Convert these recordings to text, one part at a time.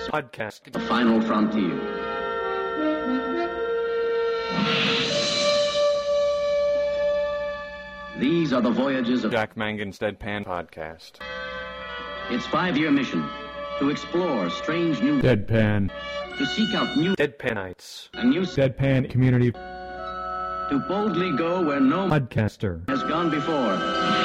Podcast. The final frontier. These are the voyages of Jack Mangan's Deadpan Podcast. Its 5-year mission to explore strange new Deadpan. to seek out new Deadpanites. and new Deadpan Community to boldly go where no Podcaster. has gone before.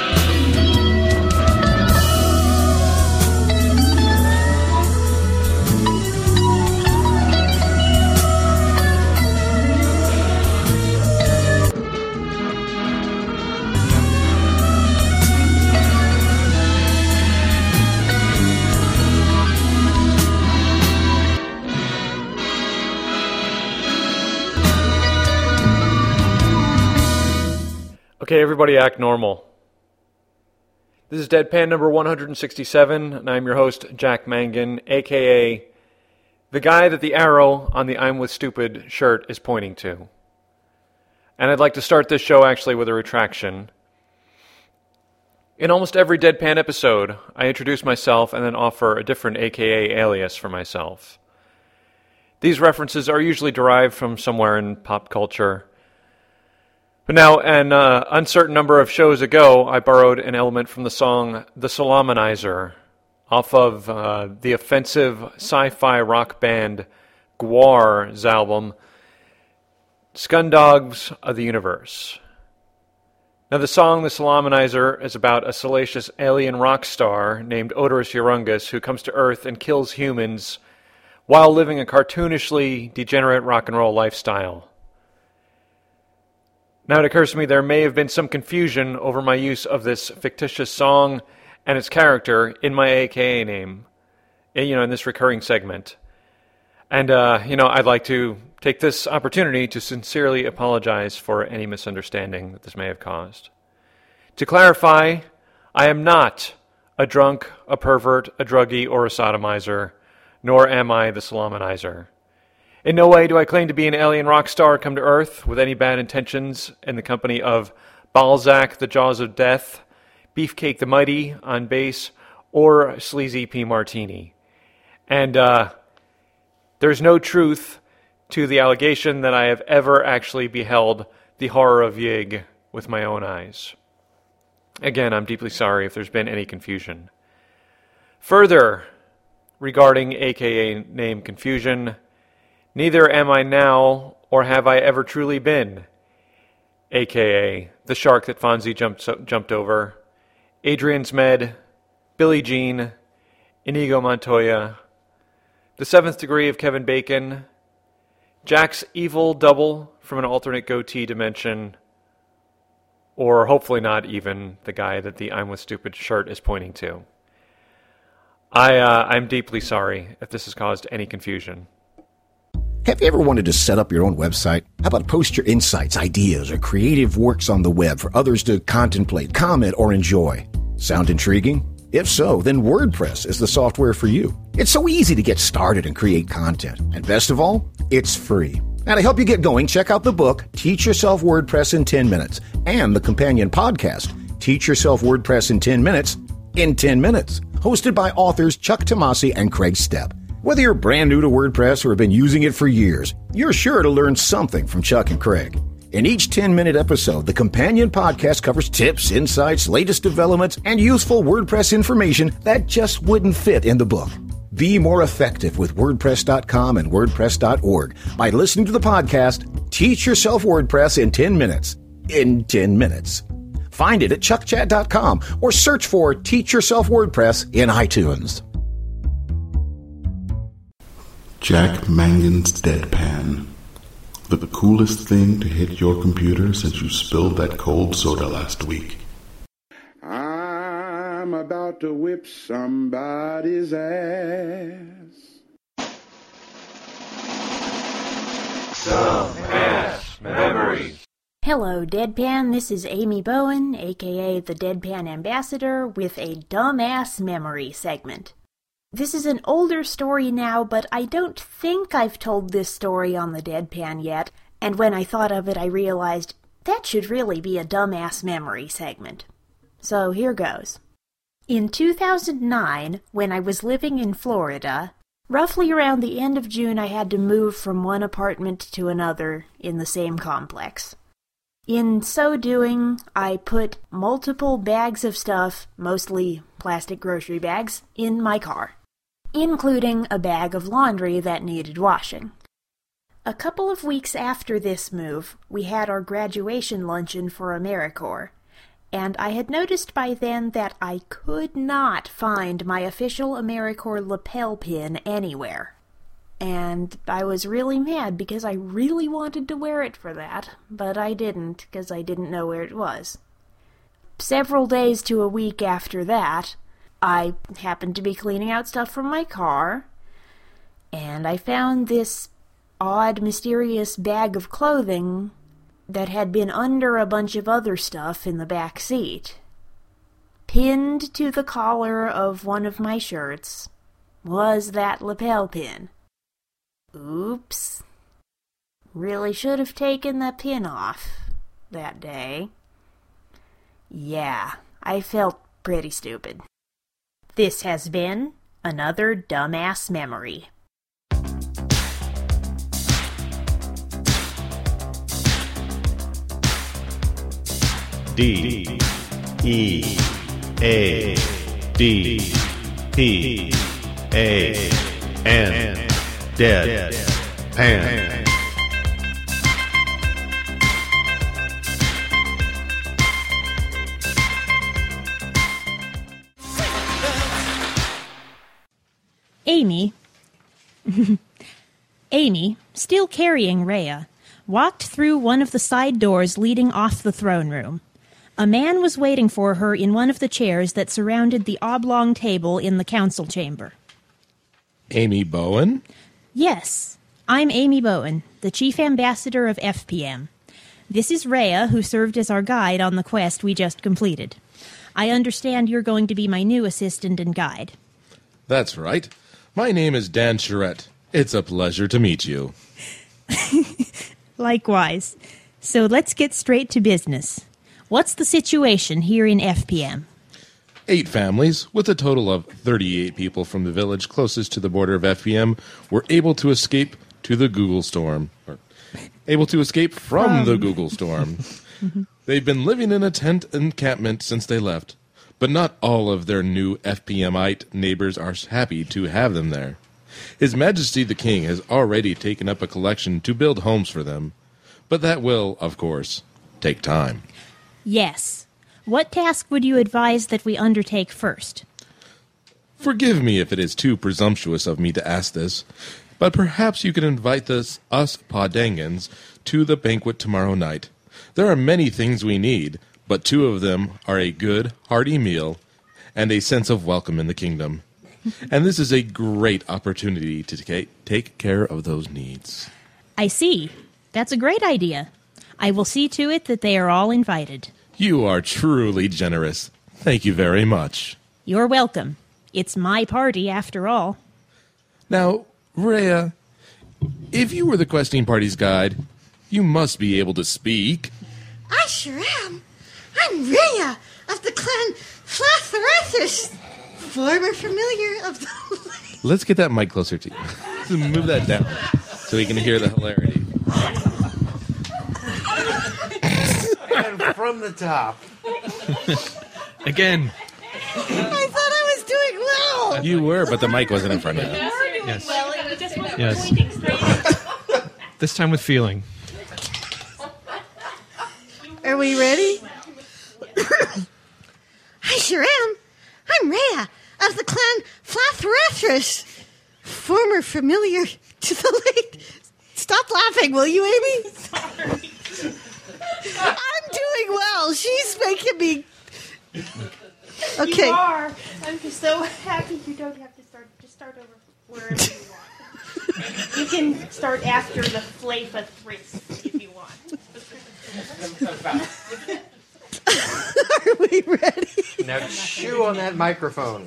Okay, everybody act normal. This is Deadpan number 167, and I'm your host, Jack Mangan, a.k.a. the guy that the arrow on the I'm with Stupid shirt is pointing to. And I'd like to start this show actually with a retraction. In almost every Deadpan episode, I introduce myself and then offer a different a.k.a. alias for myself. These references are usually derived from somewhere in pop culture. But now, an uncertain number of shows ago, I borrowed an element from the song The Solomonizer off of the offensive sci-fi rock band Gwar's album, Scundogs of the Universe. Now, the song The Solomonizer is about a salacious alien rock star named Odorous Urungus who comes to Earth and kills humans while living a cartoonishly degenerate rock and roll lifestyle. Now it occurs to me there may have been some confusion over my use of this fictitious song and its character in my AKA name, in this recurring segment. And, I'd like to take this opportunity to sincerely apologize for any misunderstanding that this may have caused. To clarify, I am not a drunk, a pervert, a druggie, or a sodomizer, nor am I the Solomonizer. In no way do I claim to be an alien rock star come to Earth with any bad intentions in the company of Balzac, the Jaws of Death, Beefcake the Mighty on bass, or Sleazy P. Martini. And there's no truth to the allegation that I have ever actually beheld the horror of Yig with my own eyes. Again, I'm deeply sorry if there's been any confusion. Further, regarding AKA name confusion, neither am I now, or have I ever truly been, a.k.a. the shark that Fonzie jumped over, Adrian's Med, Billie Jean, Inigo Montoya, the seventh degree of Kevin Bacon, Jack's evil double from an alternate goatee dimension, or hopefully not even the guy that the I'm with Stupid shirt is pointing to. I'm deeply sorry if this has caused any confusion. Have you ever wanted to set up your own website? How about post your insights, ideas, or creative works on the web for others to contemplate, comment, or enjoy? Sound intriguing? If so, then WordPress is the software for you. It's so easy to get started and create content. And best of all, it's free. Now, to help you get going, check out the book, Teach Yourself WordPress in 10 Minutes, and the companion podcast, Teach Yourself WordPress in 10 Minutes, hosted by authors Chuck Tomasi and Craig Stepp. Whether you're brand new to WordPress or have been using it for years, you're sure to learn something from Chuck and Craig. In each 10-minute episode, the companion podcast covers tips, insights, latest developments, and useful WordPress information that just wouldn't fit in the book. Be more effective with WordPress.com and WordPress.org by listening to the podcast, Teach Yourself WordPress in 10 Minutes. In 10 minutes. Find it at chuckchat.com or search for Teach Yourself WordPress in iTunes. Jack Mangan's Deadpan. The coolest thing to hit your computer since you spilled that cold soda last week. I'm about to whip somebody's ass. Some ass memories. Hello, Deadpan. This is Amy Bowen, aka the Deadpan Ambassador, with a dumbass memory segment. This is an older story now, but I don't think I've told this story on the Deadpan yet, and when I thought of it I realized that should really be a dumbass memory segment. So here goes. In 2009, when I was living in Florida, Roughly around the end of June, I had to move from one apartment to another in the same complex. In so doing, I put multiple bags of stuff, mostly plastic grocery bags, in my car, including a bag of laundry that needed washing. A couple of weeks after this move, we had our graduation luncheon for AmeriCorps, and I had noticed by then that I could not find my official AmeriCorps lapel pin anywhere. And I was really mad because I really wanted to wear it for that, but I didn't because I didn't know where it was. Several days to a week after that, I happened to be cleaning out stuff from my car, and I found this odd, mysterious bag of clothing that had been under a bunch of other stuff in the back seat. Pinned to the collar of one of my shirts was that lapel pin. Oops. Really should have taken the pin off that day. Yeah, I felt pretty stupid. This has been another dumbass memory. D E A D P A N Dead Pan. Amy, still carrying Rhea, walked through one of the side doors leading off the throne room. A man was waiting for her in one of the chairs that surrounded the oblong table in the council chamber. Amy Bowen? Yes, I'm Amy Bowen, the chief ambassador of FPM. This is Rhea, who served as our guide on the quest we just completed. I understand you're going to be my new assistant and guide. That's right. My name is Dan Charette. It's a pleasure to meet you. Likewise. So let's get straight to business. What's the situation here in FPM? 8 families, with a total of 38 people from the village closest to the border of FPM, were able to escape to the Google storm. Or, able to escape from the Google storm. They've been living in a tent encampment since they left, but not all of their new FPMite neighbors are happy to have them there. His Majesty the King has already taken up a collection to build homes for them, but that will, of course, take time. Yes. What task would you advise that we undertake first? Forgive me if it is too presumptuous of me to ask this, but perhaps you could invite us Podangans to the banquet tomorrow night. There are many things we need, but 2 of them are a good, hearty meal and a sense of welcome in the kingdom. And this is a great opportunity to take care of those needs. I see. That's a great idea. I will see to it that they are all invited. You are truly generous. Thank you very much. You're welcome. It's my party, after all. Now, Rhea, if you were the questing party's guide, you must be able to speak. I sure am. I'm Rhea of the clan Flatharathus, former familiar of the... Let's get that mic closer to you. Move that down so we can hear the hilarity. And from the top. Again. I thought I was doing well. You were, but the mic wasn't in front of you. Yes. Yes. This time with feeling. Are we ready? I sure am. I'm Rhea of the clan Flatharathus, former familiar to the late... Stop laughing, will you, Amy? Sorry. I'm doing well. She's making me... Okay. You are. I'm just so happy you don't have to start. Just start over wherever you want. You can start after the Flafa Thris if you want. Are we ready? Now chew on that microphone.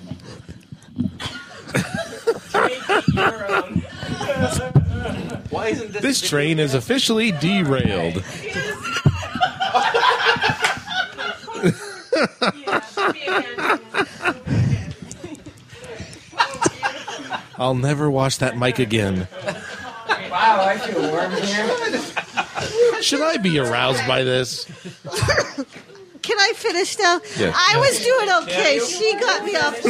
Make it your own. Why isn't This train is officially derailed. I'll never wash that mic again. Wow, I feel warm here. Should I be aroused by this? Can I finish now? Yeah. I was doing okay. She got me off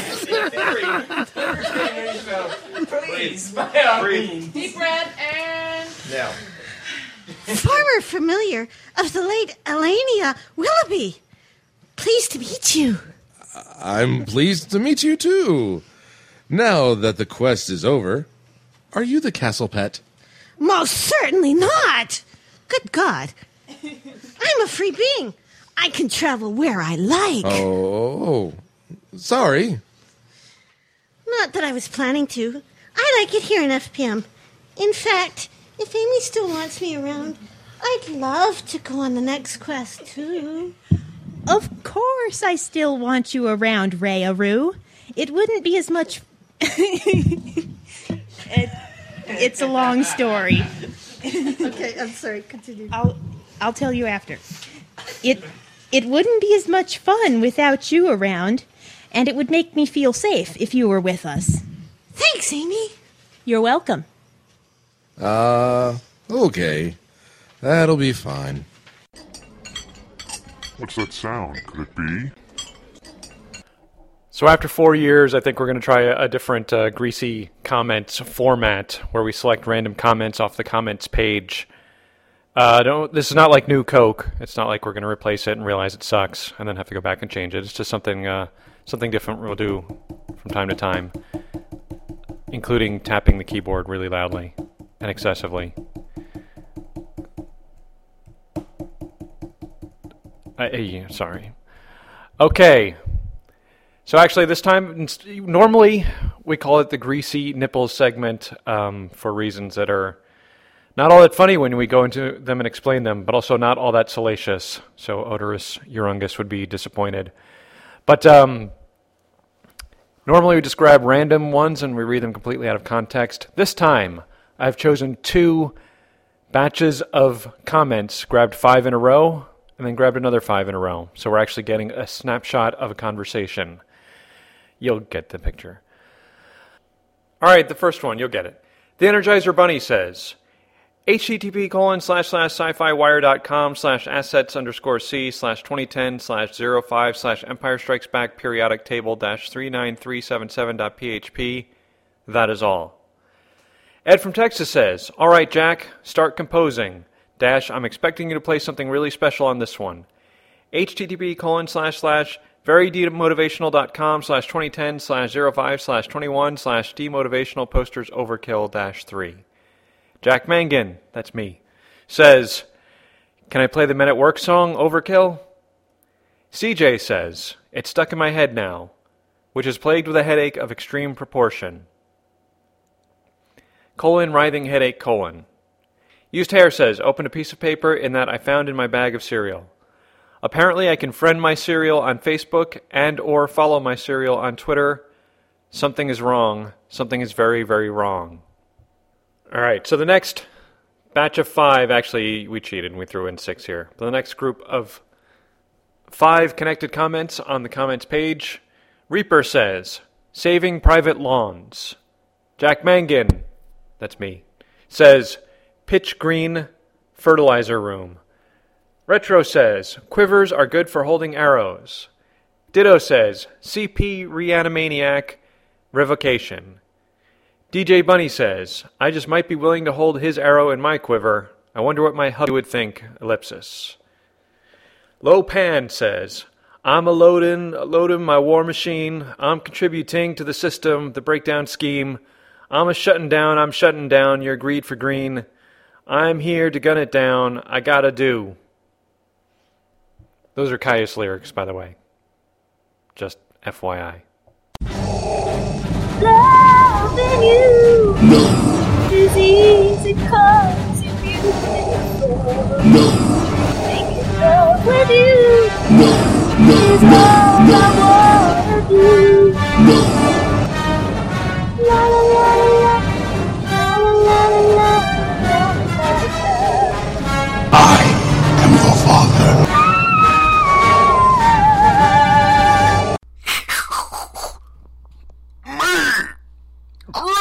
the rails. Please. Deep breath and... Now. Former familiar of the late Elenia Willoughby. Pleased to meet you. I'm pleased to meet you, too. Now that the quest is over, are you the castle pet? Most certainly not. Good God. I'm a free being. I can travel where I like. Oh, sorry. Not that I was planning to. I like it here in FPM. In fact, if Amy still wants me around, I'd love to go on the next quest, too. Of course I still want you around, Rhea Roo. It wouldn't be as much... It's a long story. Okay, I'm sorry. Continue. I'll tell you after. It wouldn't be as much fun without you around, and it would make me feel safe if you were with us. Thanks, Amy. You're welcome. Okay. That'll be fine. What's that sound? Could it be? So after 4 years, I think we're going to try a different greasy comments format where we select random comments off the comments page. This is not like New Coke. It's not like we're going to replace it and realize it sucks and then have to go back and change it. It's just something different we'll do from time to time, including tapping the keyboard really loudly and excessively. Sorry. Okay. So actually this time, normally we call it the Greasy Nipples segment for reasons that are not all that funny when we go into them and explain them, but also not all that salacious. So Odorous Urungus would be disappointed. But normally we just grab random ones and we read them completely out of context. This time I've chosen 2 batches of comments, grabbed 5 in a row, and then grabbed another 5 in a row. So we're actually getting a snapshot of a conversation. You'll get the picture. All right, the first one, you'll get it. The Energizer Bunny says, http://sci-fi-wire.com/assets_c/2010/05/Empire Strikes Back periodic table -39377.php. That is all. Ed from Texas says, all right, Jack, start composing. I'm expecting you to play something really special on this one. http://verydemotivational.com/2010/05/21/demotivational posters overkill -3. Jack Mangan, that's me, says, can I play the Men at Work song, Overkill? CJ says, it's stuck in my head now, which is plagued with a headache of extreme proportion. Writhing headache, Used Hair says, opened a piece of paper in that I found in my bag of cereal. Apparently I can friend my cereal on Facebook and or follow my cereal on Twitter. Something is wrong. Something is very, very wrong. All right, so the next batch of 5, actually we cheated and we threw in 6 here. The next group of 5 connected comments on the comments page. Reaper says, saving private lawns. Jack Mangan, that's me, says, pitch green fertilizer room. Retro says, quivers are good for holding arrows. Ditto says, CP Reanimaniac revocation. DJ Bunny says, I just might be willing to hold his arrow in my quiver. I wonder what my hubby would think, ellipsis. Low Pan says, I'm loading my war machine. I'm contributing to the system, the breakdown scheme. I'm shutting down your greed for green. I'm here to gun it down. I gotta do. Those are Caius lyrics, by the way. Just FYI. Loving you is easy 'cause you're beautiful. Making love with you is all I wanna do. La la la la la la la la la. I am your father. Greetings!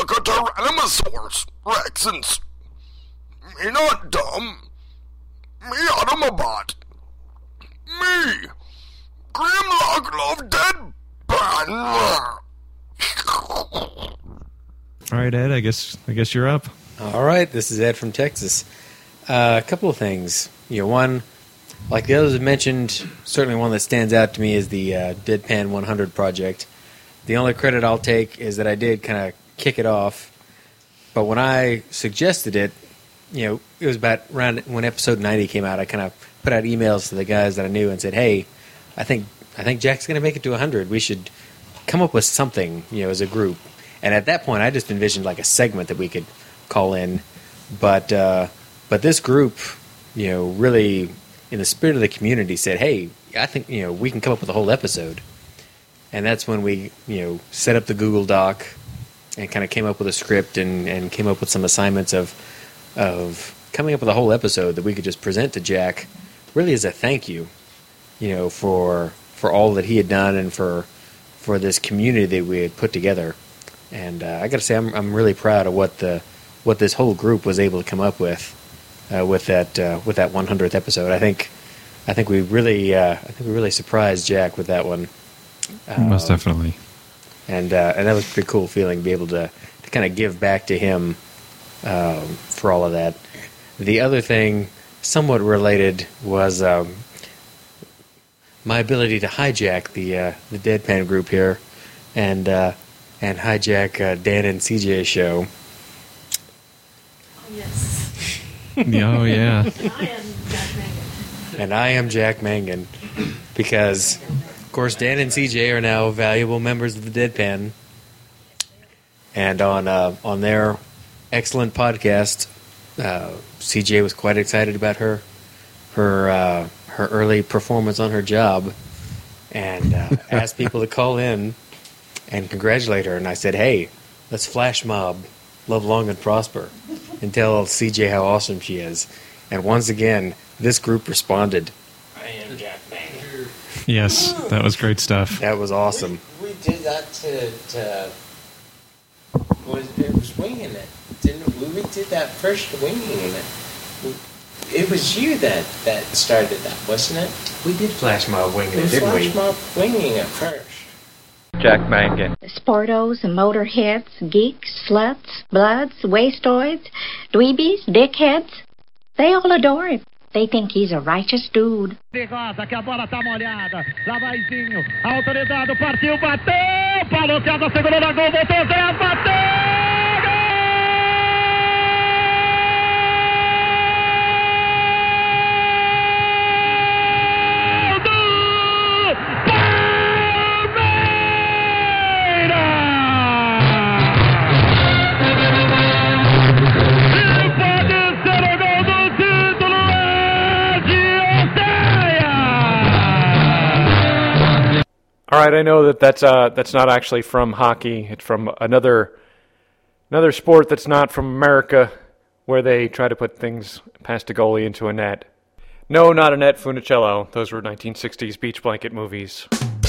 like a Tyrannosaurus Rex, and me not dumb. Me Automobot. Me, Grimlock Love Deadpan. All right, Ed, I guess you're up. All right, this is Ed from Texas. A couple of things. One, like the others have mentioned, certainly one that stands out to me is the Deadpan 100 project. The only credit I'll take is that I did kind of kick it off, but when I suggested it, it was about around when episode 90 came out. I kind of put out emails to the guys that I knew and said, "Hey, I think Jack's going to make it to 100. We should come up with something, as a group." And at that point, I just envisioned like a segment that we could call in, but this group, really in the spirit of the community said, "Hey, I think we can come up with a whole episode." And that's when we set up the Google Doc and kind of came up with a script and came up with some assignments of coming up with a whole episode that we could just present to Jack, really as a thank you, for all that he had done and for this community that we had put together. And I got to say, I'm really proud of what this whole group was able to come up with that 100th episode. I think we really surprised Jack with that one. Most definitely. And that was a pretty cool feeling to be able to kind of give back to him for all of that. The other thing, somewhat related, was my ability to hijack the Deadpan group here, and hijack Dan and CJ show. Oh, yes. Oh, yeah. And I am Jack Mangan, because, of course, Dan and CJ are now valuable members of the Deadpan, and on their excellent podcast, CJ was quite excited about her early performance on her job, and asked people to call in and congratulate her. And I said, "Hey, let's flash mob, love long and prosper, and tell CJ how awesome she is." And once again, this group responded. I am Jack Mangan. Yes, that was great stuff. That was awesome. We did that to it was winging it, didn't we? We did that first winging it. It was you that started that, wasn't it? We did flash mob winging it, didn't we? Flash mob winging it first. Jack Mangan. Sportos, motorheads, geeks, sluts, bloods, wastoids, dweebies, dickheads. They all adore him. They think he's a righteous dude. Derrota, que a bola tá molhada. Lá vai Zinho. Autorizado, partiu, bateu. Paulo César segurou na gol, botou Zé, bateu! All right, I know that's not actually from hockey. It's from another sport that's not from America, where they try to put things past a goalie into a net. No, not Annette Funicello. Those were 1960s beach blanket movies.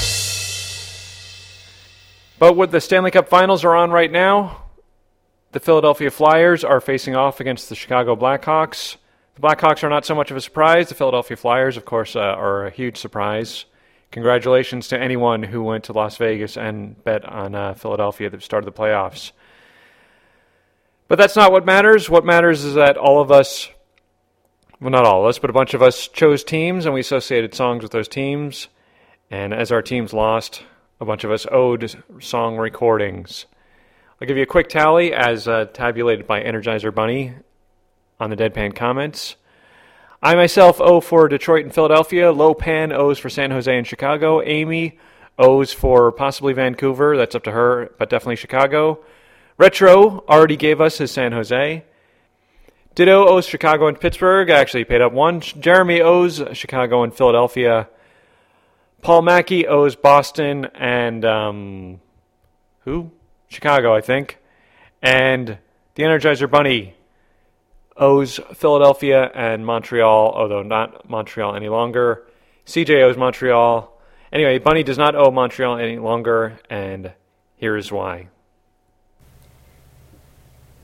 But what the Stanley Cup Finals are on right now, the Philadelphia Flyers are facing off against the Chicago Blackhawks. The Blackhawks are not so much of a surprise. The Philadelphia Flyers, of course, are a huge surprise. Congratulations to anyone who went to Las Vegas and bet on Philadelphia at the start of the playoffs. But that's not what matters. What matters is that all of us, well, not all of us, but a bunch of us chose teams and we associated songs with those teams. And as our teams lost, a bunch of us owed song recordings. I'll give you a quick tally as tabulated by Energizer Bunny on the Deadpan comments. I myself owe for Detroit and Philadelphia. Lopan owes for San Jose and Chicago. Amy owes for possibly Vancouver. That's up to her, but definitely Chicago. Retro already gave us his San Jose. Ditto owes Chicago and Pittsburgh. I actually paid up one. Jeremy owes Chicago and Philadelphia. Paul Mackey owes Boston and Chicago, I think. And the Energizer Bunny owes Philadelphia and Montreal, although not Montreal any longer. CJ owes Montreal. Anyway, Bunny does not owe Montreal any longer, and here's why.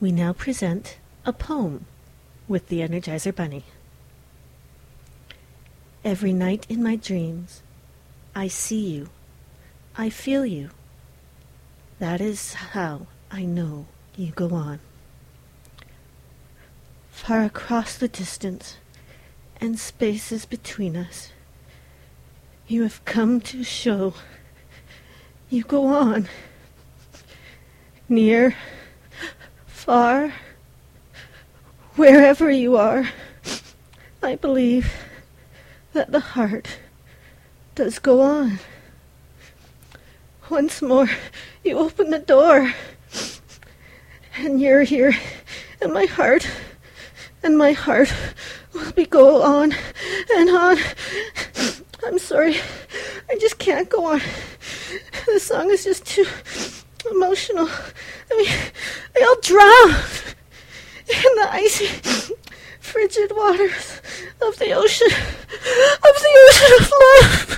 we now present a poem with the Energizer Bunny. Every night in my dreams, I see you, I feel you. That is how I know you go on. Far across the distance and spaces between us, you have come to show you go on. Near, far, wherever you are, I believe that the heart does go on. Once more, you open the door, and you're here, and my heart will be go on and on. I'm sorry, I just can't go on. The song is just too emotional. I mean, I'll drown in the icy, frigid waters of the ocean of love.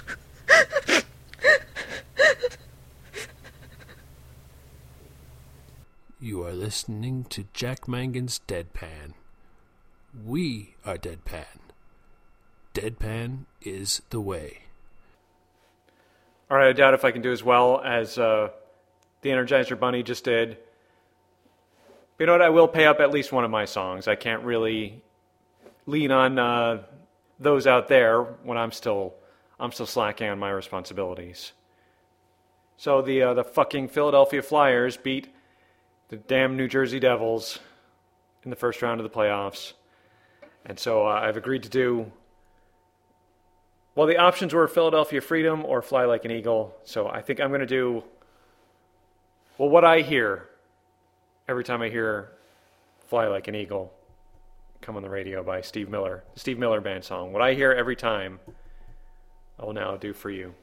You are listening to Jack Mangan's Deadpan. We are Deadpan. Deadpan is the way. All right, I doubt if I can do as well as the Energizer Bunny just did. But you know what? I will pay up at least one of my songs. I can't really lean on those out there when I'm still slacking on my responsibilities. So the fucking Philadelphia Flyers beat the damn New Jersey Devils in the first round of the playoffs. And so I've agreed to do... Well, the options were Philadelphia Freedom or Fly Like an Eagle. So I think I'm going to do... Well, what I hear every time I hear Fly Like an Eagle come on the radio by Steve Miller, the Steve Miller Band song. What I hear every time, I will now do for you.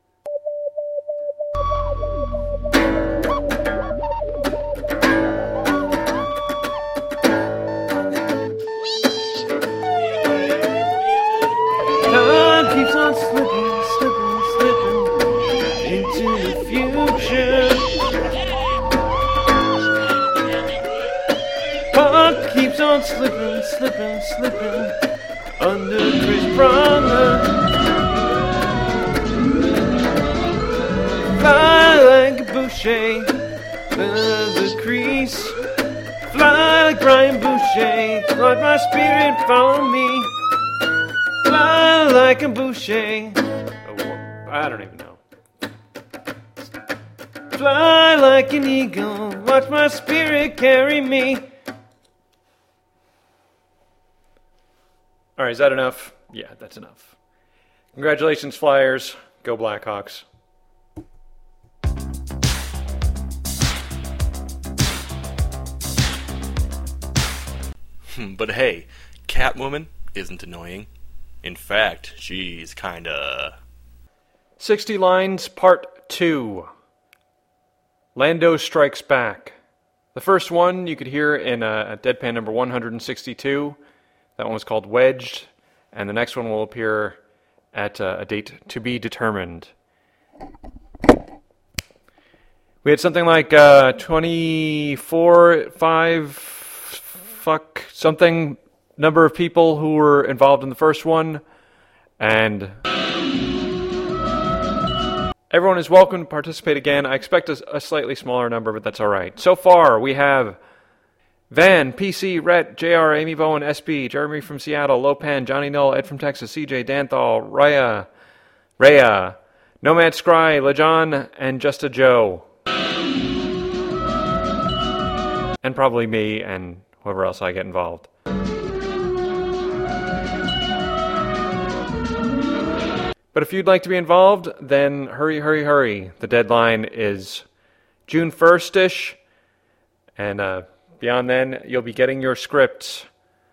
Time keeps on slipping, slipping, slipping into the future. Puck keeps on slipping, slipping, slipping under Chris Pronger. Fly like a Boucher, the crease. Fly like Brian Boucher, let my spirit follow me. Fly like a Boucher. Oh, I don't even know. Fly like an eagle, watch my spirit carry me. All right, is that enough? Yeah, that's enough. Congratulations, Flyers. Go Blackhawks. But hey, Catwoman isn't annoying. In fact, she's kinda... 60 Lines, Part 2. Lando Strikes Back. The first one you could hear in Deadpan number 162. That one was called Wedged. And the next one will appear at a date to be determined. We had something like something number of people who were involved in the first one, and everyone is welcome to participate again. I expect a slightly smaller number, but that's all right. So far, we have Van, PC, Rhett, JR, Amy Bowen, SB, Jeremy from Seattle, Lopan, Johnny Null, Ed from Texas, CJ, Danthal, Rhea, Nomad Scry, LeJohn, and Just a Joe. And probably me and whoever else I get involved. But if you'd like to be involved, then hurry, hurry, hurry. The deadline is June 1st-ish. And beyond then, you'll be getting your scripts.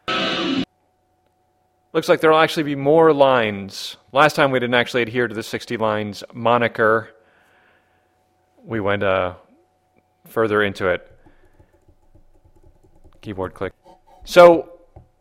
Looks like there will actually be more lines. Last time we didn't actually adhere to the 60 lines moniker. We went further into it. Keyboard click. So,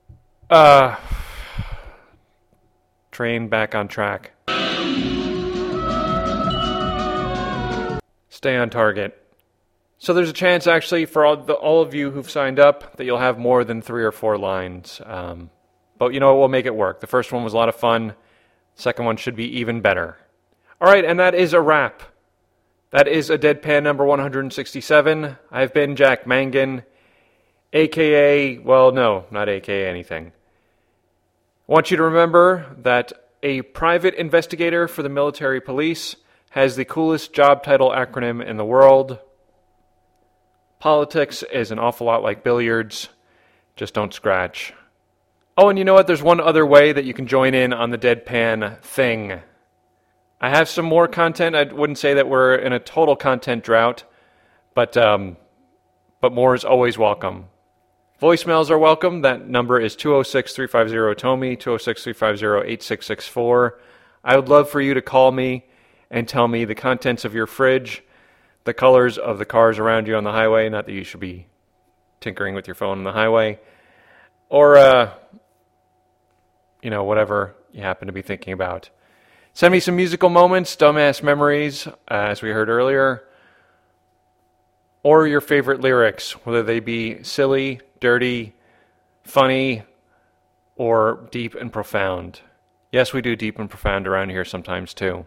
train back on track. Stay on target. So there's a chance, actually, for all of you who've signed up, that you'll have more than 3 or 4 lines. But you know what? We'll make it work. The first one was a lot of fun. The second one should be even better. All right, and that is a wrap. That is a Deadpan number 167. I've been Jack Mangan, a.k.a., well, no, not a.k.a. anything. I want you to remember that a private investigator for the military police has the coolest job title acronym in the world. Politics is an awful lot like billiards. Just don't scratch. Oh, and you know what? There's one other way that you can join in on the Deadpan thing. I have some more content. I wouldn't say that we're in a total content drought, but more is always welcome. Voicemails are welcome. That number is 206-350-TOMY, 206-350-8664. I would love for you to call me and tell me the contents of your fridge, the colors of the cars around you on the highway, not that you should be tinkering with your phone on the highway, or, whatever you happen to be thinking about. Send me some musical moments, dumbass memories, as we heard earlier, or your favorite lyrics, whether they be silly, dirty, funny, or deep and profound. Yes, we do deep and profound around here sometimes too.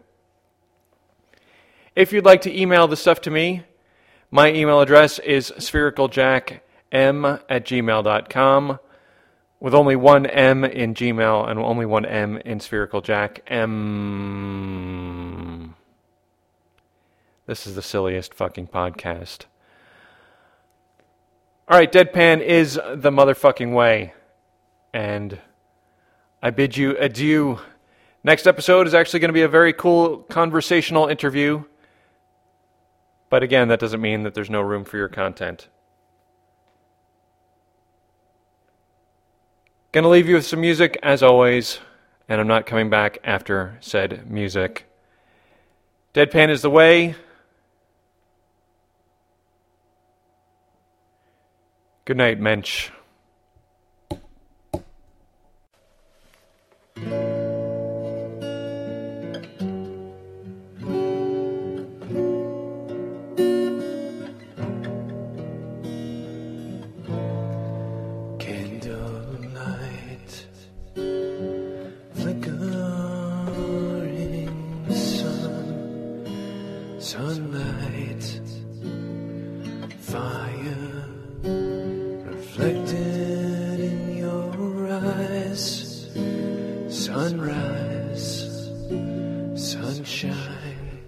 If you'd like to email the stuff to me, my email address is sphericaljackm@gmail.com, with only one M in Gmail and only one M in Spherical Jack. M. This is the silliest fucking podcast. All right, Deadpan is the motherfucking way. And I bid you adieu. Next episode is actually going to be a very cool conversational interview. But again, that doesn't mean that there's no room for your content. Gonna leave you with some music, as always, and I'm not coming back after said music. Deadpan is the way. Good night, Mensch. Sunlight, fire, reflected in your eyes. Sunrise, sunshine,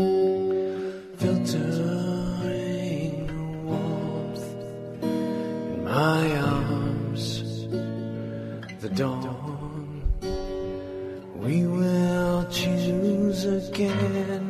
filtering warmth in my arms. The dawn, we will choose again.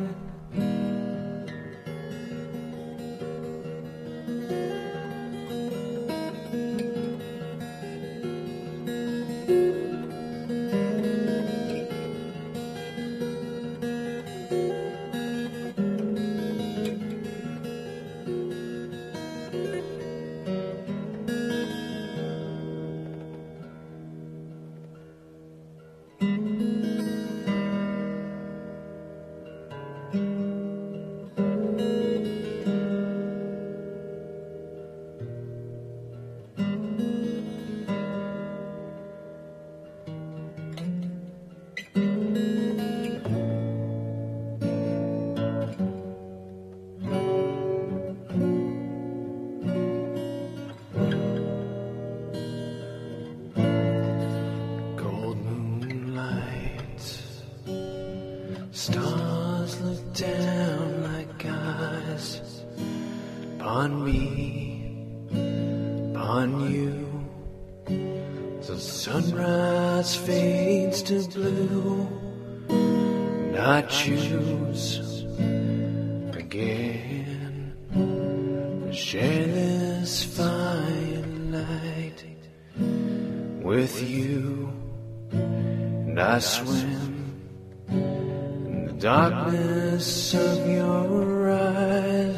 Stars look down like eyes upon me, upon you. The sunrise fades to blue, and I choose again to share this firelight with you. And I swim in the darkness of your eyes.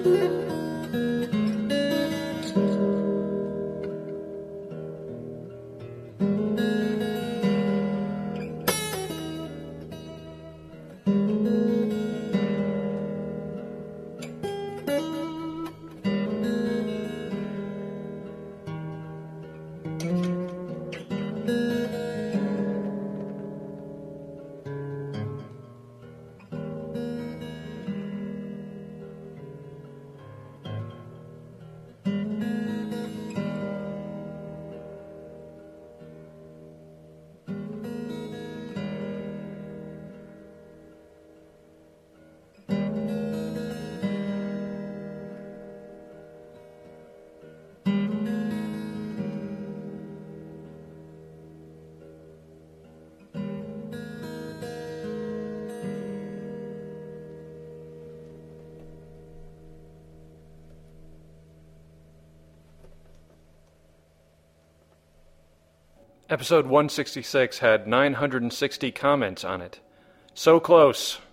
Episode 166 had 960 comments on it. So close.